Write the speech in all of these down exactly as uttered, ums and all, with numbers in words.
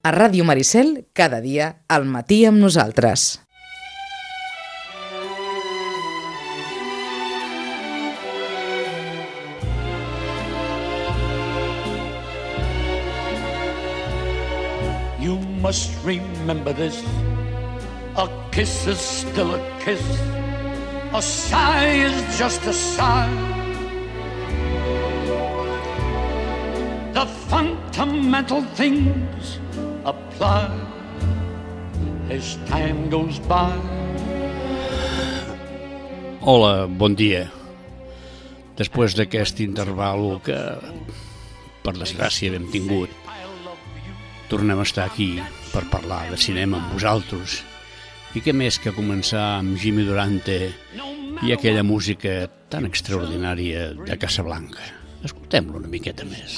A Ràdio Maricel, cada dia, al matí amb nosaltres. You must remember this. A kiss is still a kiss. A sigh is just a sigh. The fundamental things apply as time goes by. Hola, bon dia. Després d'aquest interval que, per desgràcia, hem tingut, tornem a estar aquí per parlar de cinema amb vosaltres. I què més que començar amb Jimmy Durante i aquella música tan extraordinària de Casablanca. Escoltem-lo una miqueta més.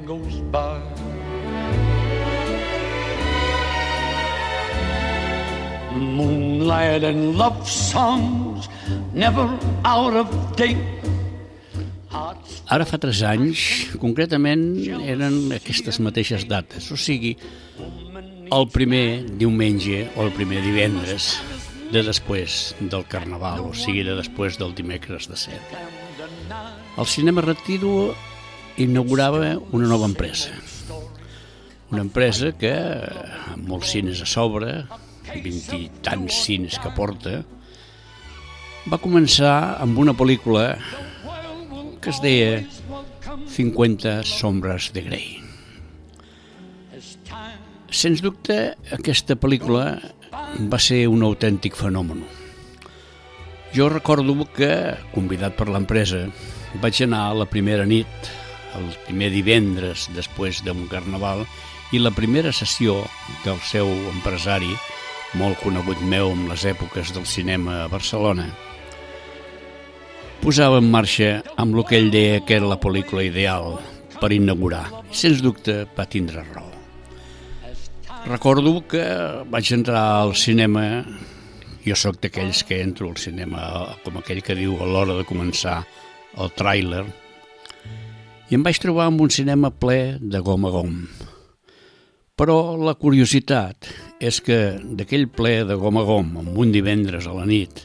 Moonlight and love songs never out of date. Ara fa tres anys, concretament, eren aquestes mateixes dates, o sigui, el primer diumenge o el primer divendres de després del Carnaval, o sigui, de després del dimecres de set. El Cinema Retiro inaugurava una nova empresa. Una empresa que, amb molts cines a sobre, vint i tants cines que porta, va començar amb una pel·lícula que es deia cinquanta sombres de Grey. Sens dubte, aquesta pel·lícula va ser un autèntic fenomen. Jo recordo que, convidat per l'empresa, vaig anar a la primera nit, el primer divendres després d'un Carnaval, i la primera sessió que el seu empresari, molt conegut meu en les èpoques del cinema a Barcelona, posava en marxa amb el que ell deia que era la pel·lícula ideal per inaugurar. I sens dubte va tindre raó. Recordo que vaig entrar al cinema, jo sóc d'aquells que entro al cinema com aquell que diu a l'hora de començar el tràiler, i em vaig trobar amb un cinema ple de gom a gom. Però la curiositat és que d'aquell ple de gom a gom, amb un divendres a la nit,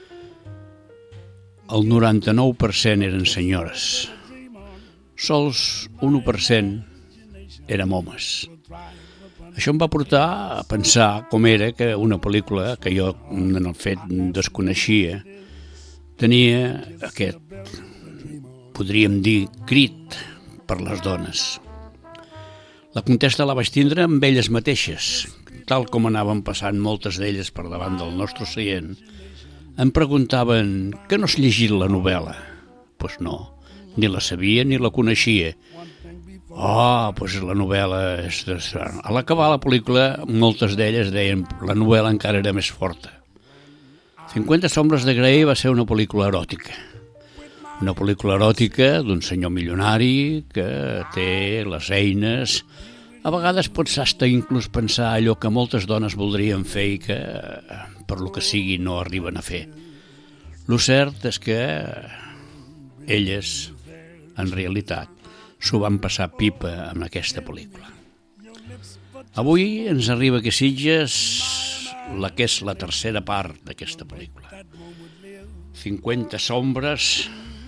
el noranta-nou per cent eren senyores. Sols un u per cent érem homes. Això em va portar a pensar com era que una pel·lícula que jo, en el fet, desconeixia, tenia aquest, podríem dir, crit per les dones. La contesta la vaig tindre amb elles mateixes, tal com anaven passant moltes d'elles per davant del nostre seient. Em preguntaven que no has llegit la novel·la. Doncs pues no, ni la sabia ni la coneixia. Oh, doncs la novel·la... És de... A l'acabar la pel·lícula, moltes d'elles deien la novel·la encara era més forta. cinquanta sombres de Grey va ser una pel·lícula eròtica. Una pel·lícula eròtica d'un senyor milionari que té les eines. A vegades pots hasta inclús pensar allò que moltes dones voldrien fer i que, per lo que sigui, no arriben a fer. Lo cert és que elles, en realitat, s'ho van passar pipa amb aquesta pel·lícula. Avui ens arriba aquí a Sitges la que és la tercera part d'aquesta pel·lícula. cinquanta sombres...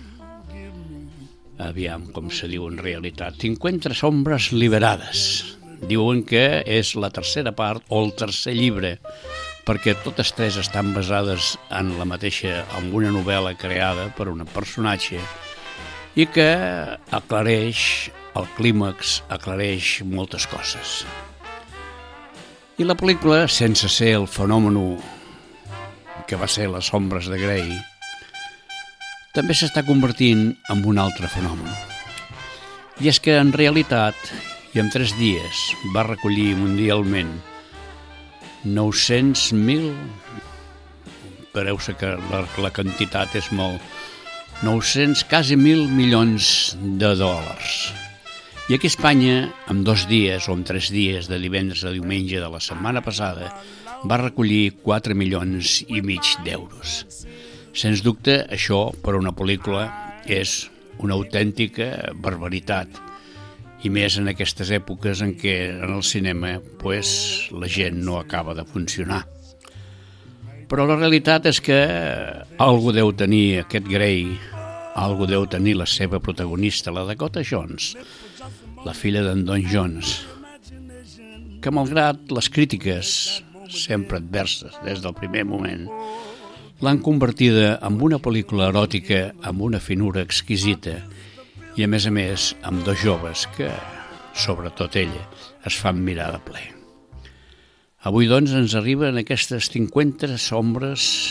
Aviam com se diu en realitat. cinquanta sombres liberades. Diuen que és la tercera part o el tercer llibre, perquè totes tres estan basades en la mateixa, en una novel·la creada per un personatge i que aclareix el clímax, aclareix moltes coses. I la pel·lícula, sense ser el fenomen que va ser les sombres de Grey, també s'està convertint en un altre fenomen. I és que, en realitat, i en tres dies, va recollir mundialment nou-cents mil, espereu-se que la, la quantitat és molt, nou-cents, quasi mil milions de dòlars. I aquí a Espanya, en dos dies o en tres dies, de divendres a diumenge de la setmana passada, va recollir quatre milions i mig d'euros. Sens dubte, això, per a una pel·lícula, és una autèntica barbaritat. i més en aquestes èpoques en què en el cinema pues, la gent no acaba de funcionar. Però la realitat és que algú deu tenir aquest Grey, algú deu tenir la seva protagonista, la Dakota Jones, la filla d'en Don Jones, que malgrat les crítiques sempre adverses des del primer moment, l'han convertida en una pel·lícula eròtica amb una finura exquisita i a més a més amb dos joves que, sobretot ella, es fan mirar de ple. Avui doncs ens arriben aquestes cinquanta ombres,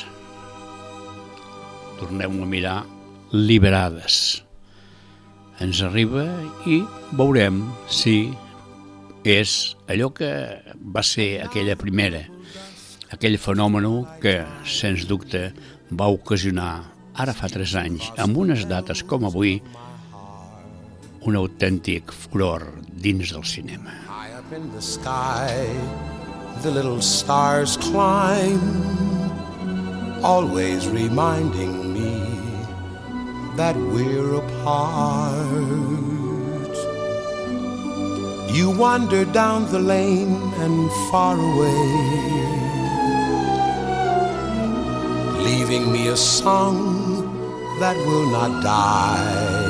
tornem a mirar, liberades. Ens arriba i veurem si és allò que va ser aquella primera, aquell fenomen que, sens dubte, va ocasionar, ara fa tres anys, amb unes dates com avui, un autèntic furor dins del cinema. High up in the sky, the little stars climb, always reminding me that we're apart. You wander down the lane and far away, leaving me a song that will not die.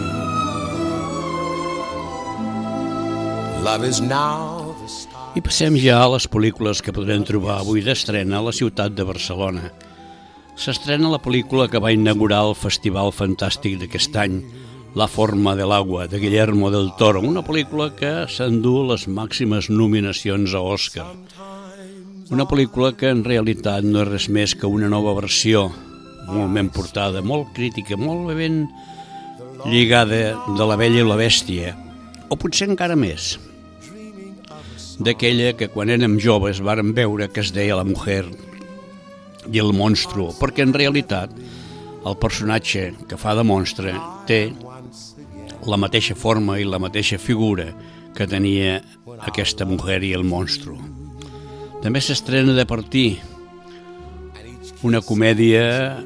Love is now the star. I passem ja a les pel·lícules que podrem trobar avui d'estrena a la ciutat de Barcelona. S'estrena la pel·lícula que va inaugurar el Festival Fantàstic d'aquest any, La forma de l'agua, de Guillermo del Toro, una pel·lícula que s'endú les màximes nominacions a Òscar. Una pel·lícula que en realitat no és res més que una nova versió, molt ben portada, molt crítica, molt ben lligada de La Bella i la Bèstia, o potser encara més, d'aquella que quan érem joves vàrem veure que es deia La mujer i el monstru, perquè en realitat el personatge que fa de monstre té la mateixa forma i la mateixa figura que tenia aquesta mujer i el monstru. També s'estrena De partir, una comèdia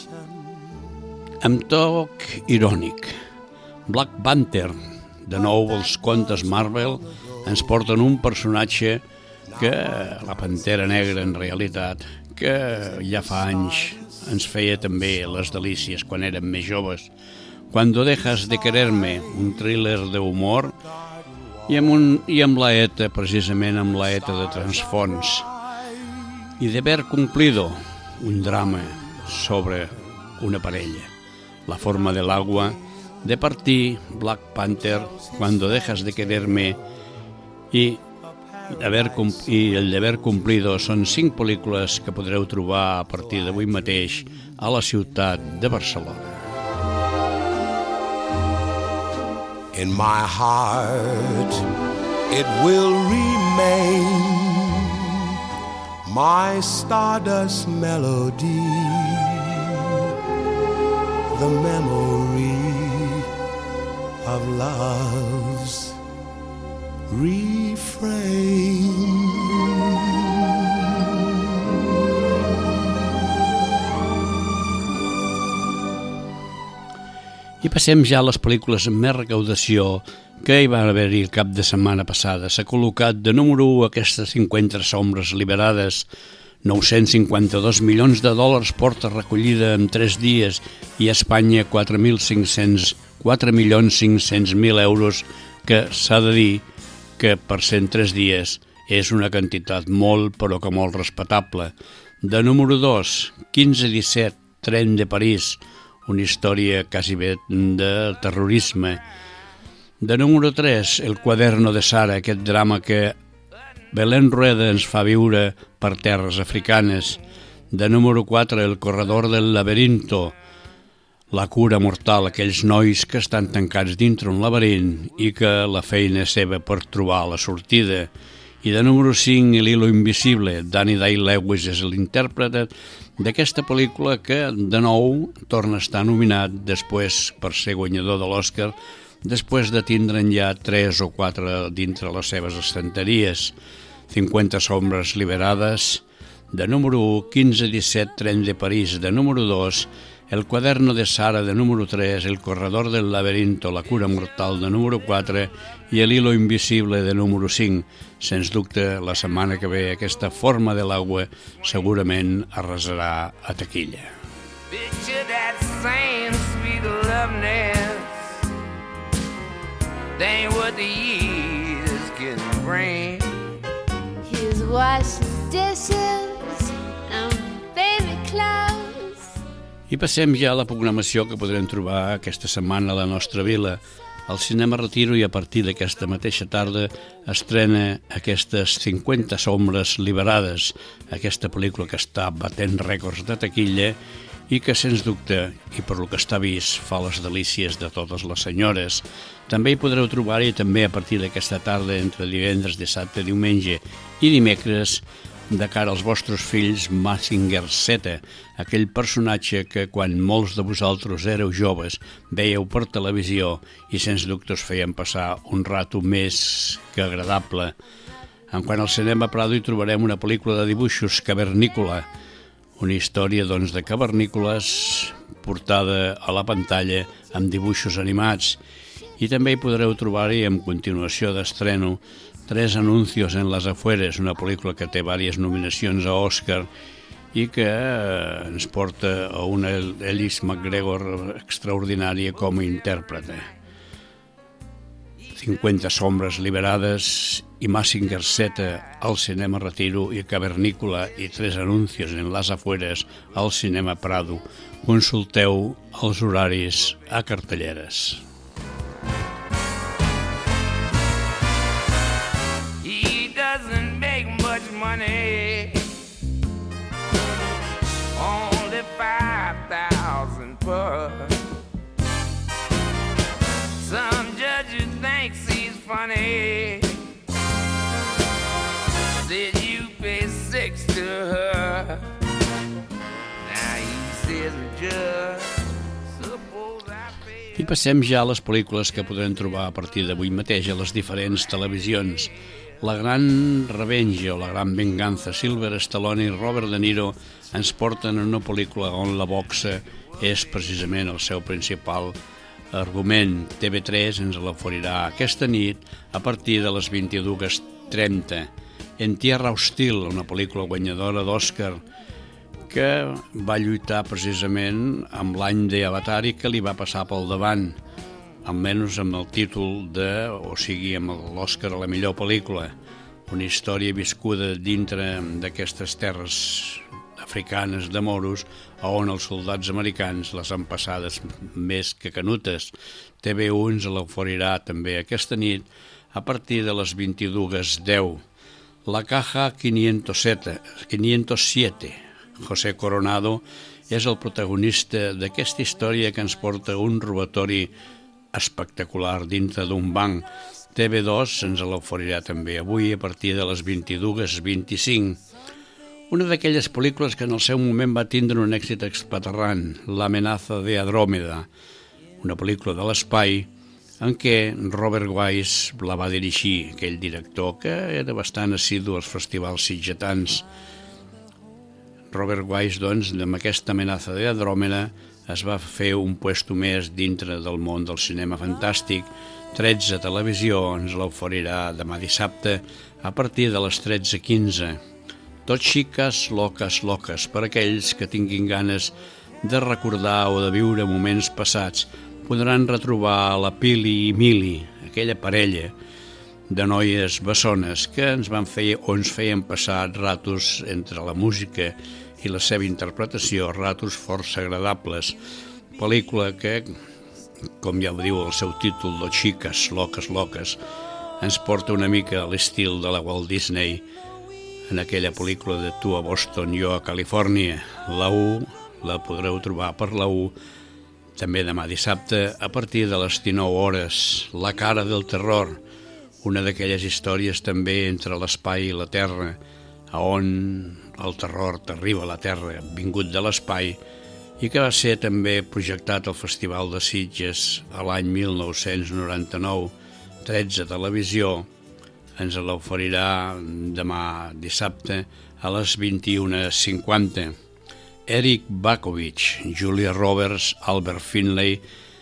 amb toc irònic. Black Panther, de nou els contes Marvel, ens porten un personatge que, la Pantera Negra en realitat, que ja fa anys ens feia també les delícies quan érem més joves. Cuando dejas de quererme, un thriller d'humor, i amb, un, i amb la ETA, precisament amb la ETA de Transfons. I Deber cumplido, un drama sobre una parella. La forma de l'agua, De partir, Black Panther, Cuando dejas de quererme i, haber, i El deber cumplido són cinc pel·lícules que podreu trobar a partir d'avui mateix a la ciutat de Barcelona. In my heart it will remain my stardust melody, the memory of love's refrain. I passem ja a les pel·lícules amb més recaudació que hi va haver-hi el cap de setmana passada. S'ha col·locat de número u aquestes cinquanta ombres liberades, nou-cents cinquanta-dos milions de dòlars porta recollida en tres dies i a Espanya quatre mil cinc-cents, quatre milions cinc-cents mil euros, que s'ha de dir que per cent tres dies és una quantitat molt però que molt respectable. De número dos, quinze disset, Tren de París, una història quasi bé de terrorisme. De número tres, El quaderno de Sara, aquest drama que Belén Rueda ens fa viure per terres africanes. De número quatre, El corredor del laberinto, la cura mortal, aquells nois que estan tancats dintre un laberint i que la feina és seva per trobar la sortida. I de número cinc, El hilo invisible, Danny Day-Lewis és l'intèrpret d'aquesta pel·lícula que, de nou, torna a estar nominat després per ser guanyador de l'Oscar, després de tindre'n ja tres o quatre dintre les seves estanteries. cinquanta ombres liberades, de número u, quinze disset, Tren de París, de número dos, El Cuaderno de Sara de número tres, El Corredor del Laberinto, La Cura Mortal de número quatre i El Hilo Invisible de número cinc. Sens dubte, la setmana que ve aquesta Forma de l'Aigua segurament arrasarà a taquilla. Picture that same sweet loveness, that ain't what the years can bring. He's washing dishes and baby clothes. I passem ja a la programació que podrem trobar aquesta setmana a la nostra vila. Al Cinema Retiro, i a partir d'aquesta mateixa tarda estrena aquestes cinquanta sombres liberades, aquesta pel·lícula que està batent rècords de taquilla i que, sens dubte, i per lo que està vist, fa les delícies de totes les senyores. També hi podreu trobar-hi també a partir d'aquesta tarda, entre divendres, dissabte, diumenge i dimecres, de cara als vostres fills, Mazinger Z, aquell personatge que quan molts de vosaltres éreu joves veieu per televisió i sens dubte us feien passar un rato més que agradable. En quant al Cinema Prado hi trobarem una pel·lícula de dibuixos, Cavernícola, una història doncs, de cavernícoles portada a la pantalla amb dibuixos animats. I també hi podreu trobar-hi, en continuació d'estreno, Tres anuncios en las afueres, una pel·lícula que té diverses nominacions a Òscar i que ens porta a una Alice McGregor extraordinària com a intèrprete. cinquanta sombres liberades i Mazinger Z al Cinema Retiro i Cavernícola i Tres anuncios en las afueres al Cinema Prado. Consulteu els horaris a cartelleres. Doesn't make much money, only five thousand per. Some judges think he's funny, said you pay six to her. Now he says, judge, suppose I pay. I passem ja a les pel·lícules que podrem trobar a partir d'avui mateix a les diferents televisions. La gran Revenge o la gran venganza, Sylvester Stallone i Robert De Niro ens porten en una pel·lícula on la boxa és precisament el seu principal argument. T V tres ens l'oferirà aquesta nit a partir de les vint-i-dues trenta. En Tierra Hostil, una pel·lícula guanyadora d'Òscar que va lluitar precisament amb l'any d'Avatar i que li va passar pel davant, almenys amb el títol de, o sigui, amb l'Òscar a la millor pel·lícula, una història viscuda dintre d'aquestes terres africanes de moros, on els soldats americans les han passades més que canutes. T V u ens l'oferirà també aquesta nit a partir de les vint-i-dues deu. La Caja quinientos siete. José Coronado és el protagonista d'aquesta història que ens porta un robatori espectacular dintre d'un banc. T V dos ens l'oferirà també avui a partir de les vint-i-dues vint-i-cinc. Una d'aquelles pel·lícules que en el seu moment va tindre un èxit expaterrant, L'amenaza de Andrómeda, una pel·lícula de l'espai en què Robert Wise la va dirigir, aquell director que era bastant assidu als festivals sitgetans. Robert Wise, doncs, amb aquesta Amenaza de Andrómeda es va fer un puesto més dintre del món del cinema fantàstic. tretze Televisió ens l'oferirà demà dissabte a partir de les tretze quinze. Tot xiques, loques, loques, per aquells que tinguin ganes de recordar o de viure moments passats, podran retrobar la Pili i Mili, aquella parella de noies bessones que ens van fer o ens feien passar ratos entre la música i la seva interpretació, ratos força agradables. Pel·lícula que, com ja ho diu el seu títol, Dos xiques, loques, loques, ens porta una mica a l'estil de la Walt Disney en aquella pel·lícula de Tu a Boston, jo a Califòrnia. La u la podreu trobar per la u també demà dissabte a partir de les dinou hores. La cara del terror, una d'aquelles històries també entre l'espai i la terra, on el terror t'arriba a la terra, vingut de l'espai, i que va ser també projectat al Festival de Sitges a l'any mil nou-cents noranta-nou. tretze Televisió ens l'oferirà demà dissabte a les vint-i-una cinquanta. Eric Bakovich, Julia Roberts, Albert Finlay,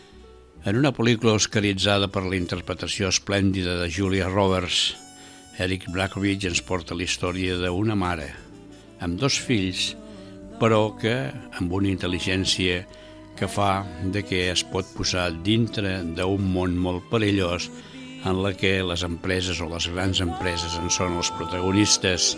en una pel·lícula oscaritzada per la interpretació esplèndida de Julia Roberts. Eric Bakovich ens porta la història d'una mare amb dos fills, però que amb una intel·ligència que fa de que es pot posar dintre d'un món molt perillós en la que les empreses o les grans empreses en són els protagonistes.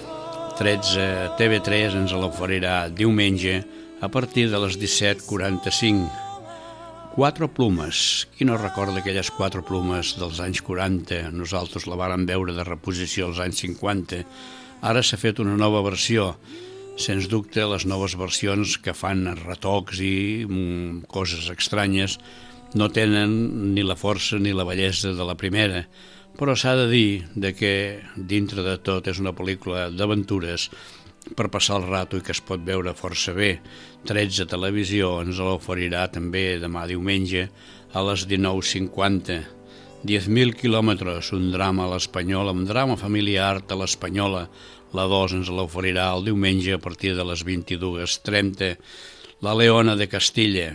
tretze T V tres ens l'oferirà diumenge a partir de les disset quaranta-cinc. Quatre plomes. Qui no recorda aquelles quatre plomes dels anys quaranta? Nosaltres la vàrem veure de reposició als anys cinquanta. Ara s'ha fet una nova versió. Sens dubte, les noves versions que fan retocs i mm, coses estranyes no tenen ni la força ni la bellesa de la primera, però s'ha de dir de que dintre de tot és una pel·lícula d'aventures per passar el rato i que es pot veure força bé. tretze Televisió ens l'oferirà també demà diumenge a les dinou cinquanta. diez mil quilòmetres, un drama a l'espanyola, un drama familiar a l'espanyola. La dos ens l'oferirà el diumenge a partir de les vint-i-dues trenta. La Leona de Castilla,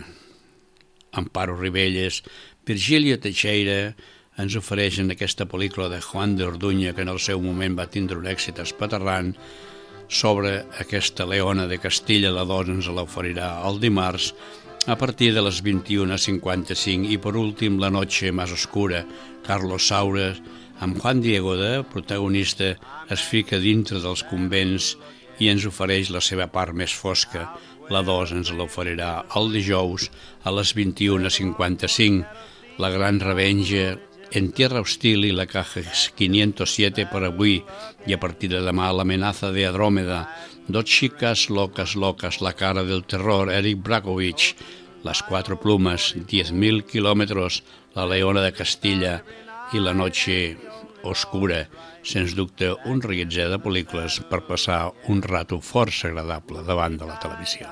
Amparo Ribelles, Virgilio Teixeira ens ofereixen aquesta pel·lícula de Juan de Orduña, que en el seu moment va tindre un èxit espaterrant, sobre aquesta Leona de Castilla. La dos ens l'oferirà el dimarts a partir de les vint-i-una cinquanta-cinc. I per últim, La noche más oscura, Carlos Saura, amb Juan Diego de protagonista, es fica dintre dels convents i ens ofereix la seva part més fosca. La dos ens l'oferirà el dijous a les vint-i-una cinquanta-cinc. La gran revenja, En tierra hostil i la caja quinientos siete per avui, i a partir de demà l'amenaza de Andrómeda, Dos chicas locas locas, la cara del terror, Eric Bakovich, Las cuatro plumas, diez mil kilómetros, La Leona de Castilla i La noche oscura. Sens dubte, un reguitzell de pel·lícules per passar un rato força agradable davant de la televisió.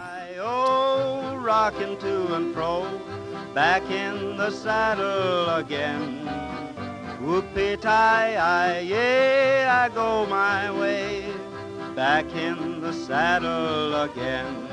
Oh, rocking to and fro, back in the saddle again. Whoopie-tie-I, yeah, I go my way, back in the saddle again.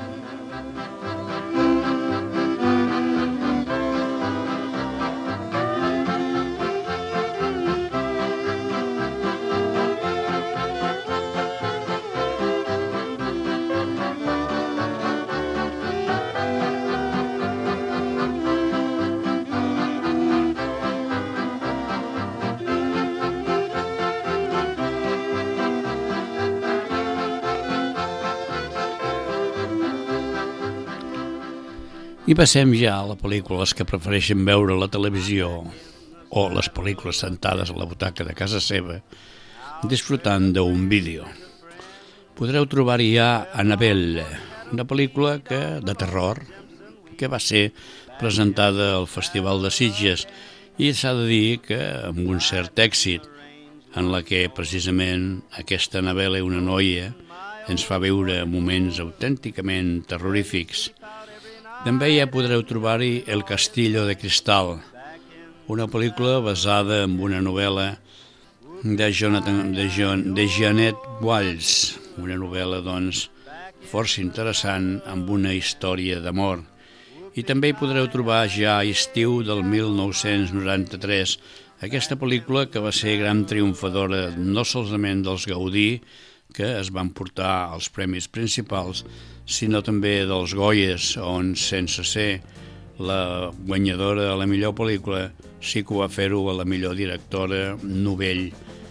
I passem ja a la pel·lícula, les que prefereixen veure la televisió o les pel·lícules sentades a la butaca de casa seva, disfrutant d'un vídeo. Podreu trobar-hi ja Annabelle, una pel·lícula que, de terror que va ser presentada al Festival de Sitges i s'ha de dir que amb un cert èxit, en la que precisament aquesta Annabelle, una noia, ens fa veure moments autènticament terrorífics. També ja podreu trobar-hi El castillo de cristal, una pel·lícula basada en una novel·la de, Jonathan, de, John, de Janet Walls, una novel·la doncs, força interessant amb una història d'amor. I també hi podreu trobar ja Estiu del mil nou-cents noranta-tres, aquesta pel·lícula que va ser gran triomfadora no solament dels Gaudí, que es van portar els premis principals, sinó també dels Goyes, on, sense ser la guanyadora de la millor pel·lícula, sí que ho va fer-ho a la millor directora novell,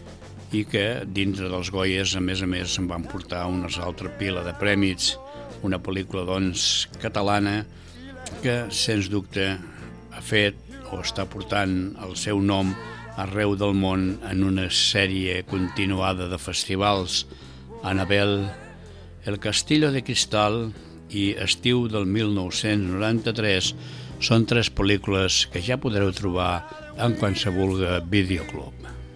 i que dintre dels Goyes, a més a més, se'n van portar una altra pila de prèmits, una pel·lícula, doncs, catalana, que, sens dubte, ha fet o està portant el seu nom arreu del món en una sèrie continuada de festivals. Annabelle, El castillo de cristal i Estiu del mil nou-cents noranta-tres són tres pel·lícules que ja podreu trobar en qualsevol videoclub.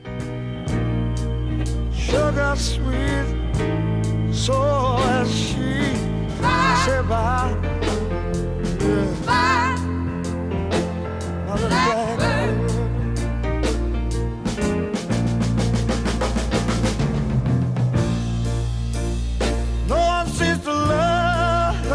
Sugar sweet, so as she said bye, bye, blackbird. No one seems to love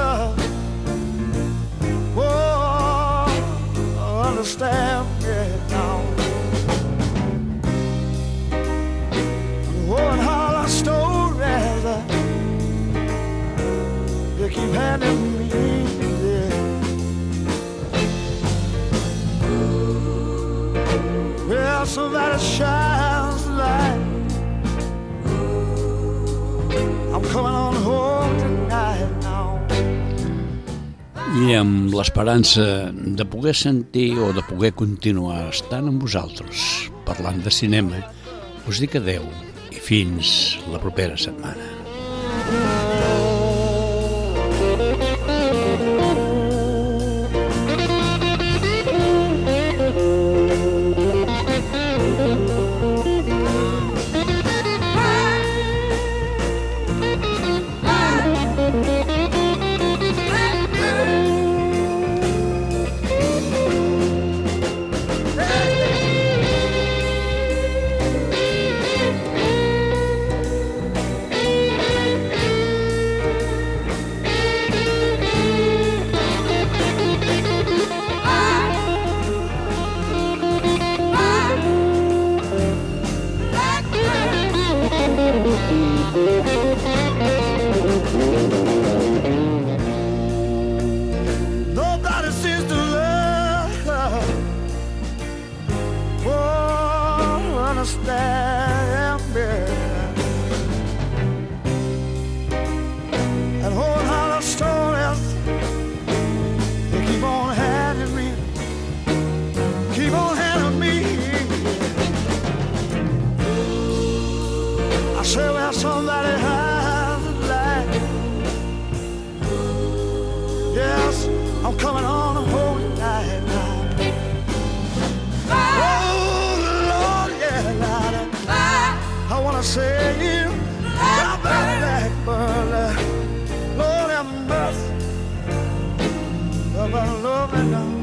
I amb l'esperança de poder sentir o de poder continuar estant amb vosaltres, parlant de cinema, us dic adeu i fins la propera setmana. Nobody seems to love or understand me. And whole lot of stories they keep on handing me, keep on handing me. I say well somebody has a life. Yes, I'm coming on a holy night now. Oh Lord, yeah, Lord, I wanna say you right back, but Lord have mercy, love and love and love.